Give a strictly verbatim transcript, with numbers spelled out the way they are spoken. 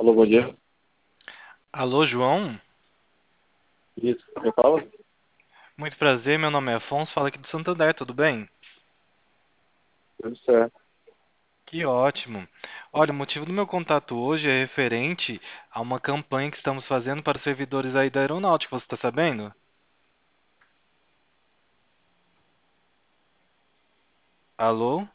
Alô, bom dia. Alô, João? Isso, quem fala? Muito prazer, meu nome é Afonso, fala aqui do Santander, tudo bem? Tudo certo. Que ótimo. Olha, o motivo do meu contato hoje é referente a uma campanha que estamos fazendo para os servidores aí da aeronáutica, você está sabendo? Alô?